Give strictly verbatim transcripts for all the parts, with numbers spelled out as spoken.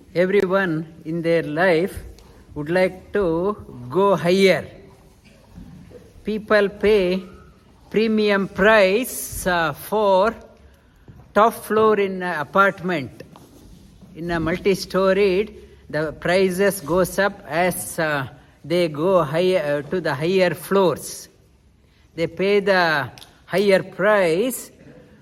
everyone in their life would like to go higher. People pay premium price uh, for top floor in an apartment. In a multi-storied, the prices goes up as uh, they go higher uh, to the higher floors. They pay the higher price.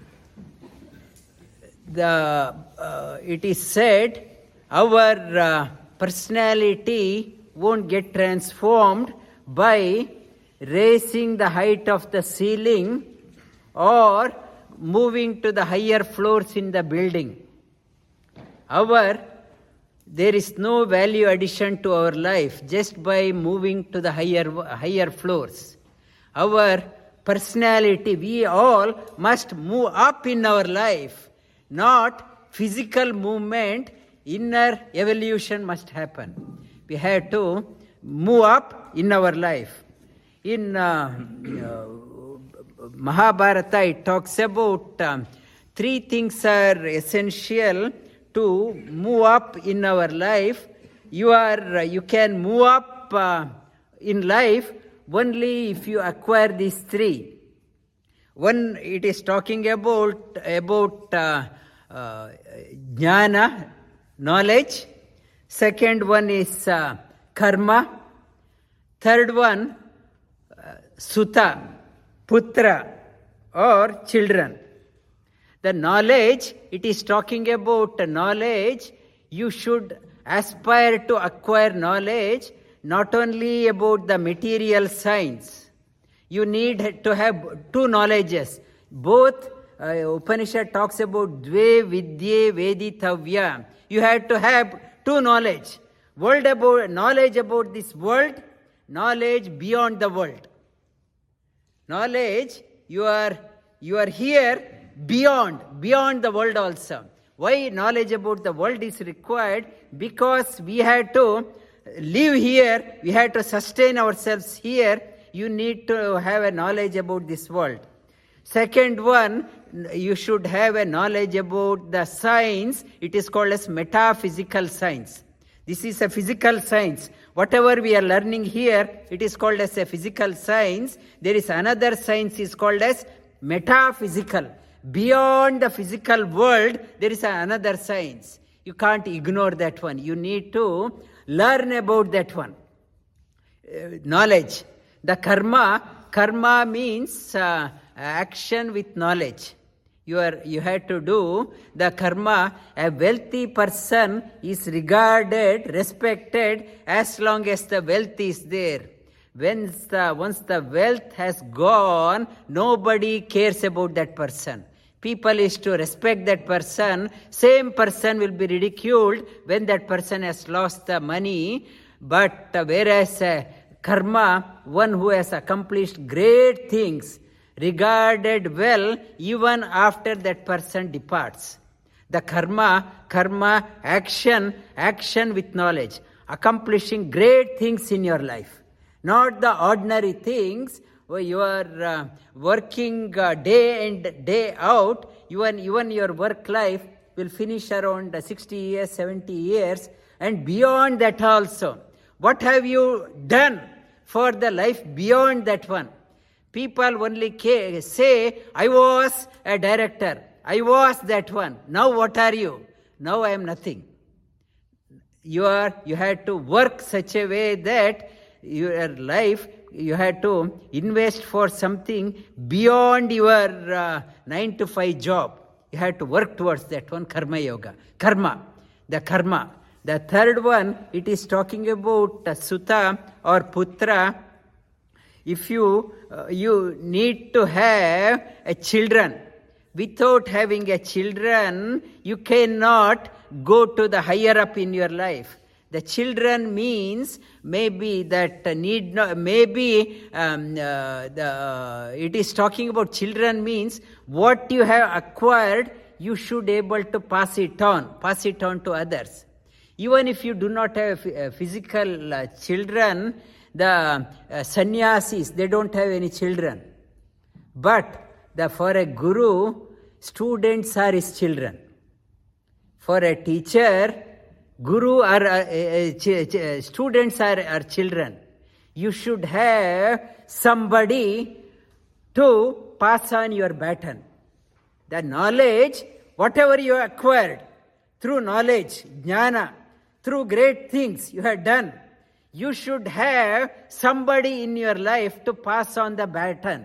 The uh, it is said our uh, personality won't get transformed by raising the height of the ceiling or moving to the higher floors in the building. Our there is no value addition to our life just by moving to the higher higher floors. Our personality, we all must move up in our life, not physical movement. Inner evolution must happen. We have to move up in our life. In uh, uh, Mahabharata, it talks about um, three things are essential to move up in our life. You are, uh, you can move up uh, in life only if you acquire these three. One, it is talking about about uh, uh, jnana, knowledge. Second one is uh, karma. Third one, uh, sutta, putra, or children. The knowledge, it is talking about knowledge. You should aspire to acquire knowledge, not only about the material science. You need to have two knowledges. Both, uh, Upanishad talks about dve vidye veditavya. You have to have two knowledge. World about, knowledge about this world, knowledge beyond the world. Knowledge, you are, you are here beyond, beyond the world also. Why knowledge about the world is required? Because we have to live here, we have to sustain ourselves here. You need to have a knowledge about this world. Second one, you should have a knowledge about the science. It is called as metaphysical science. This is a physical science. Whatever we are learning here, it is called as a physical science. There is another science is called as metaphysical. Beyond the physical world, there is another science. You can't ignore that one. You need to learn about that one. Uh, knowledge. The karma, karma means uh, action with knowledge. You are, you have to do the karma. A wealthy person is regarded, respected as long as the wealth is there. Once the, once the wealth has gone, nobody cares about that person. People is to respect that person. Same person will be ridiculed when that person has lost the money. But uh, whereas uh, karma, one who has accomplished great things, regarded well even after that person departs. The karma, karma, action, action with knowledge, accomplishing great things in your life. Not the ordinary things where you are uh, working uh, day in, day out. Even, even your work life will finish around uh, sixty years, seventy years, and beyond that also. What have you done for the life beyond that one? People only say, I was a director, I was that one. Now what are you? Now I am nothing. You are, you had to work such a way that your life, you had to invest for something beyond your uh, nine to five job. You had to work towards that one, karma yoga. Karma, the karma. The third one, it is talking about uh, sutta or putra. If you, uh, you need to have a children. Without having a children, you cannot go to the higher up in your life. The children means maybe that need not, maybe um, uh, the, uh, it is talking about children means what you have acquired, you should be able to pass it on, pass it on to others. Even if you do not have uh, physical uh, children, the uh, sannyasis, they don't have any children. But the, for a guru, students are his children. For a teacher, Guru are uh, uh, ch- ch- students are, are children. You should have somebody to pass on your baton. The knowledge, whatever you acquired through knowledge, jnana, through great things you have done, you should have somebody in your life to pass on the baton.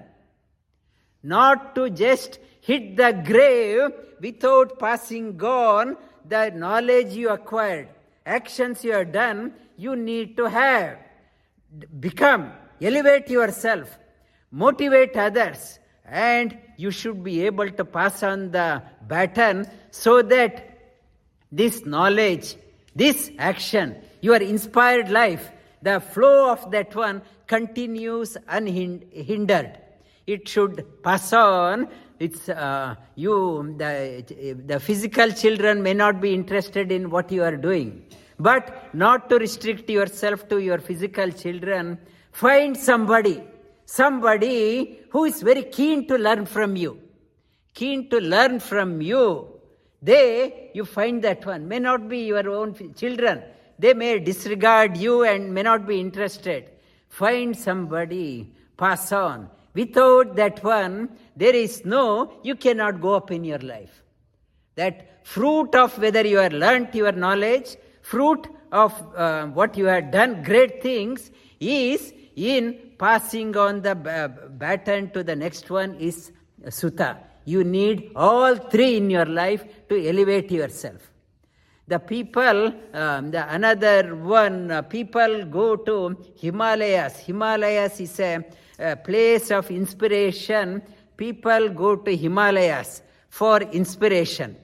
Not to just hit the grave without passing on the knowledge you acquired, actions you have done, you need to have. Become, elevate yourself, motivate others, and you should be able to pass on the baton so that this knowledge, this action, your inspired life, the flow of that one continues unhindered. It should pass on. It's uh, you, the, the physical children may not be interested in what you are doing. But not to restrict yourself to your physical children. Find somebody, somebody who is very keen to learn from you. Keen to learn from you. They, you find that one, may not be your own children. They may disregard you and may not be interested. Find somebody, pass on. Without that one, there is no, you cannot go up in your life. That fruit of whether you have learnt your knowledge, fruit of uh, what you have done, great things, is in passing on the baton to the next one is sutta. You need all three in your life to elevate yourself. The people, um, the another one, uh, people go to Himalayas. Himalayas is a, a place of inspiration. People go to Himalayas for inspiration.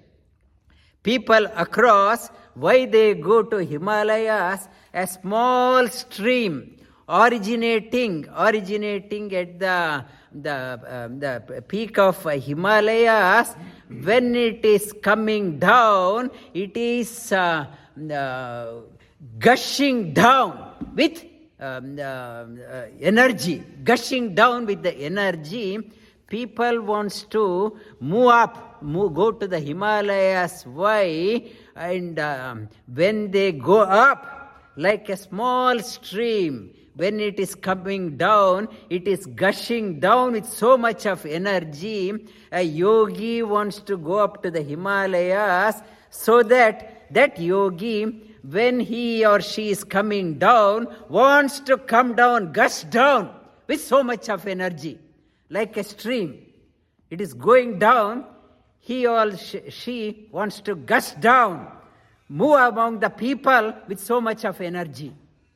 People across, why they go to Himalayas? A small stream originating, originating at the the um, the peak of uh, Himalayas. When it is coming down, it is uh, uh, gushing down with um, uh, uh, energy, gushing down with the energy. People wants to move up, move, go to the Himalayas. Why? And um, when they go up, like a small stream, when it is coming down, it is gushing down with so much of energy. A yogi wants to go up to the Himalayas so that that yogi, when he or she is coming down, wants to come down, gush down with so much of energy, like a stream. It is going down. He or she wants to gush down, move among the people with so much of energy.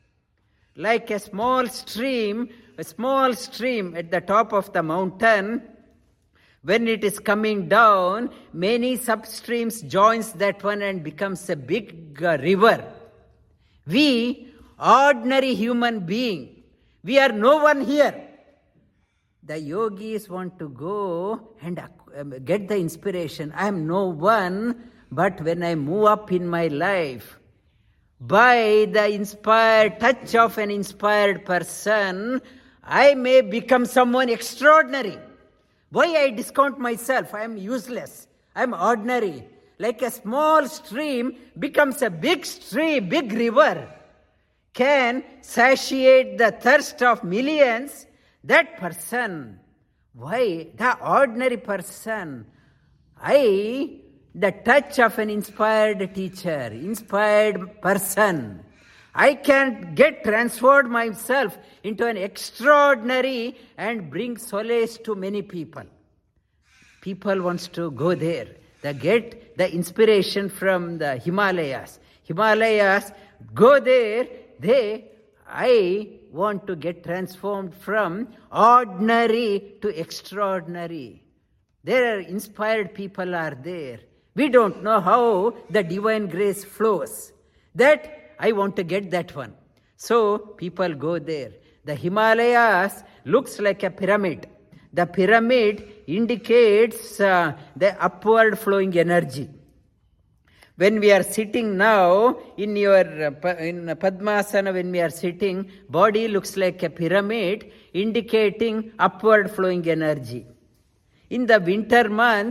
Like a small stream, a small stream at the top of the mountain, when it is coming down, many substreams joins that one and becomes a big uh, river. We, ordinary human being, we are no one here. The yogis want to go and uh, get the inspiration. I am no one, but when I move up in my life, by the inspired touch of an inspired person, I may become someone extraordinary. Why I discount myself? I am useless. I am ordinary. Like a small stream becomes a big stream, big river, can satiate the thirst of millions. That person, why? The ordinary person, I... the touch of an inspired teacher, inspired person, I can get transformed myself into an extraordinary and bring solace to many people. People wants to go there. They get the inspiration from the Himalayas. Himalayas, go there, they, I want to get transformed from ordinary to extraordinary. There are inspired people are there. We don't know how the divine grace flows. That, I want to get that one. So, people go there. The Himalayas looks like a pyramid. The pyramid indicates uh, the upward flowing energy. When we are sitting now, in your uh, in Padmasana, when we are sitting, body looks like a pyramid indicating upward flowing energy. In the winter months,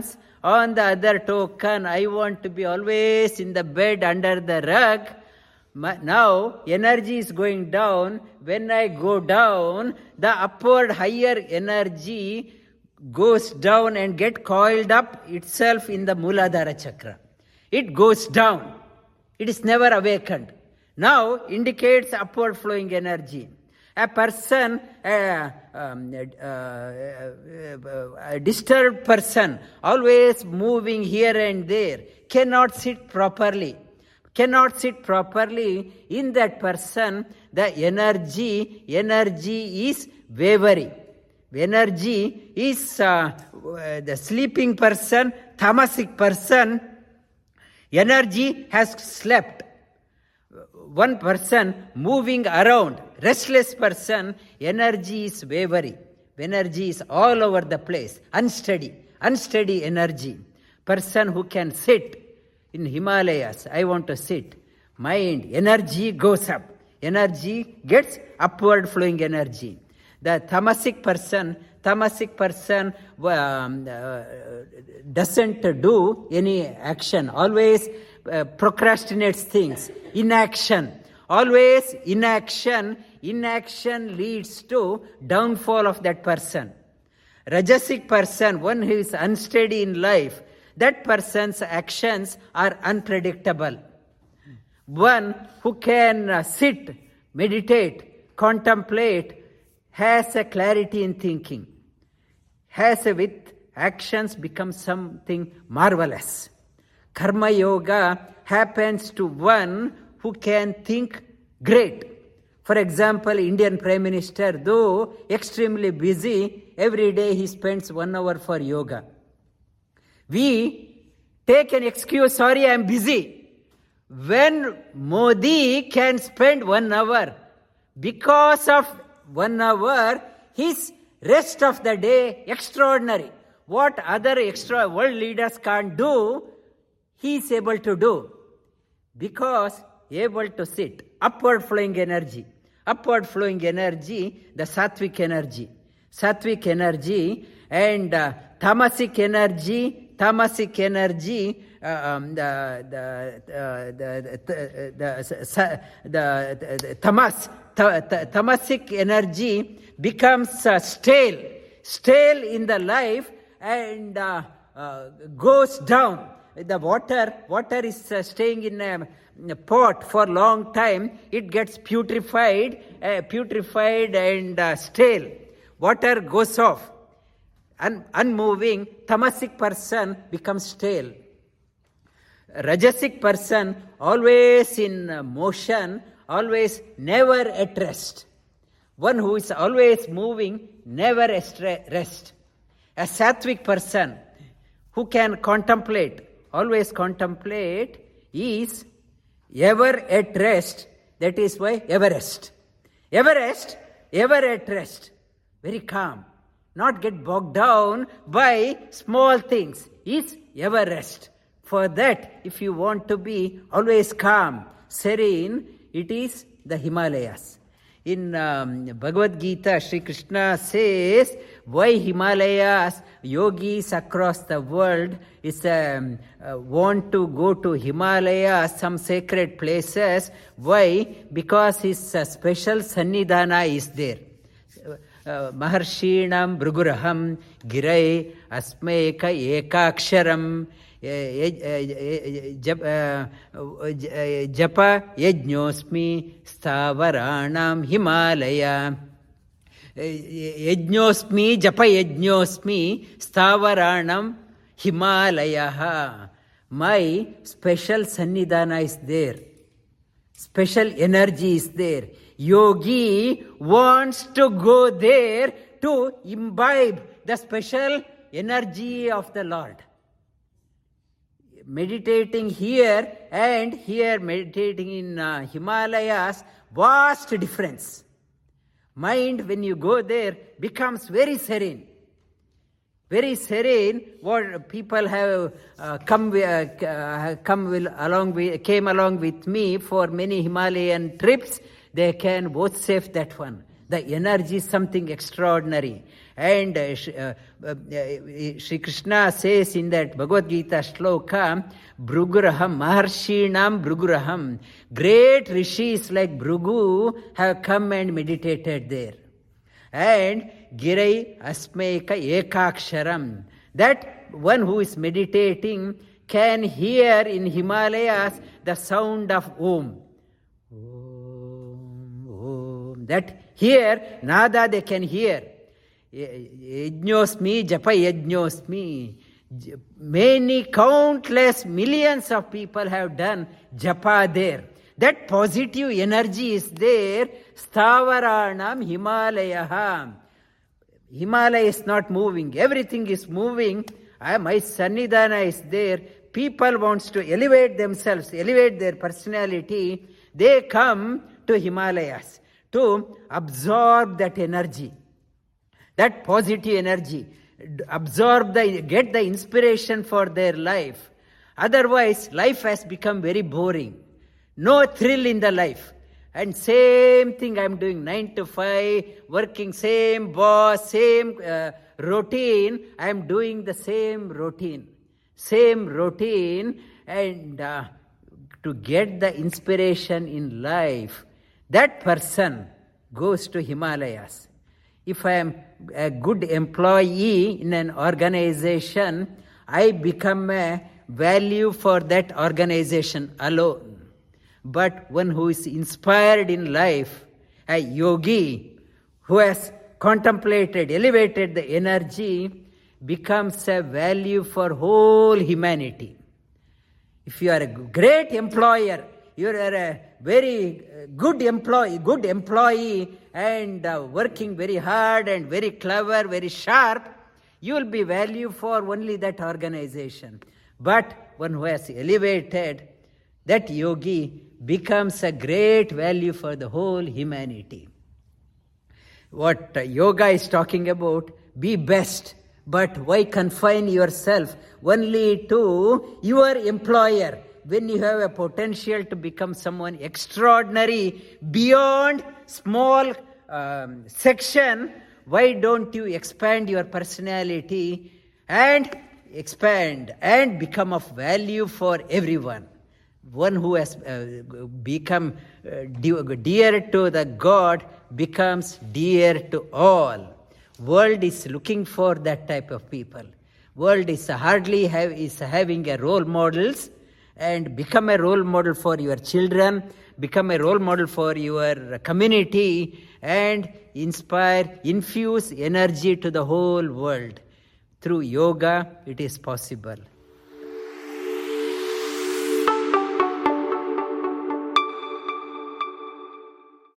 On the other token, I want to be always in the bed under the rug. Now, energy is going down. When I go down, the upward higher energy goes down and get coiled up itself in the Muladhara chakra. It goes down. It is never awakened. Now indicates upward flowing energy. A person, uh, um, uh, uh, a disturbed person, always moving here and there, cannot sit properly. Cannot sit properly. In that person, the energy, energy is wavering. Energy is uh, the sleeping person, tamasic person. Energy has slept. One person moving around, restless person, energy is wavering. Energy is all over the place, unsteady, unsteady energy. Person who can sit in Himalayas, I want to sit. Mind, energy goes up. Energy gets upward flowing energy. The tamasic person, tamasic person um, uh, doesn't do any action, always uh, procrastinates things. Inaction, always inaction. Inaction leads to downfall of that person. Rajasic person, one who is unsteady in life, that person's actions are unpredictable. One who can uh, sit, meditate, contemplate, has a clarity in thinking, has a with actions become something marvelous. Karma yoga happens to one who can think great. For example, Indian Prime Minister, though extremely busy, every day he spends one hour for yoga. We take an excuse, sorry, I am busy. When Modi can spend one hour, because of one hour, his rest of the day, extraordinary. What other extra world leaders can't do, he is able to do. Because able to sit. Upward flowing energy. Upward flowing energy, the sattvic energy. Sattvic energy and uh, tamasic energy, tamasic energy, uh, um, the, the, uh, the, the, the, the, the tamas, tamasic energy becomes uh, stale, stale in the life and uh, uh, goes down. The water, water is uh, staying in a, a pot for a long time. It gets putrefied, uh, putrefied and uh, stale. Water goes off. Un- unmoving, tamasic person becomes stale. Rajasic person, always in uh, motion, always never at rest. One who is always moving, never at rest. A sattvic person who can contemplate, always contemplate, is ever at rest. That is why Everest. Everest, ever at rest. Very calm. Not get bogged down by small things. Is ever rest. For that, if you want to be always calm, serene, it is the Himalayas. In um, Bhagavad Gita, Sri Krishna says, why Himalayas, yogis across the world is um, uh, want to go to Himalayas, some sacred places. Why? Because his uh, special Sannidhana is there. Uh, Maharshinam Bruguraham Girai Asmeka Ekaksharam Japa Yajnosmi Stavaranam Himalaya. Yajnosmi Japa Yajnosmi Stavaranam Himalaya. My special Sannidhana is there. Special energy is there. Yogi wants to go there to imbibe the special energy of the Lord. Meditating here and here meditating in uh, Himalayas, vast difference. Mind, when you go there, becomes very serene. Very serene. What people have uh, come uh, come will, along with, came along with me for many Himalayan trips. They can vouchsafe that one. The energy is something extraordinary. And uh, uh, uh, Sri Krishna says in that Bhagavad Gita shloka, Bhruguraham, Maharshinam Bhruguraham. Great rishis like Bhrugu have come and meditated there. And Girai Asmeka Ekaksharam. That one who is meditating can hear in Himalayas the sound of Om. Om, Om. That here, Nada they can hear. Yajñosmi, Japa Yajñosmi. Many, countless, millions of people have done Japa there. That positive energy is there. Stavaranam Himalaya. Himalaya is not moving. Everything is moving. I, my Sannidhana is there. People wants to elevate themselves, elevate their personality. They come to Himalayas to absorb that energy. That positive energy, absorb the, get the inspiration for their life. Otherwise, life has become very boring. No thrill in the life. And same thing I'm doing, nine to five, working same boss, same uh, routine. I'm doing the same routine. Same routine. And uh, to get the inspiration in life, that person goes to Himalayas. If I am a good employee in an organization, I become a value for that organization alone. But one who is inspired in life, a yogi who has contemplated, elevated the energy, becomes a value for whole humanity. If you are a great employer, you are a very good employee, good employee and uh, working very hard and very clever, very sharp, you will be value for only that organization. But one who has elevated, that yogi becomes a great value for the whole humanity. What uh, yoga is talking about, be best. But why confine yourself only to your employer when you have a potential to become someone extraordinary beyond small um, section? Why don't you expand your personality and expand and become of value for everyone? One who has uh, become uh, dear to the God becomes dear to all. World is looking for that type of people. World is hardly have, is having a role models, and become a role model for your children, become a role model for your community, and inspire, infuse energy to the whole world. Through yoga, it is possible.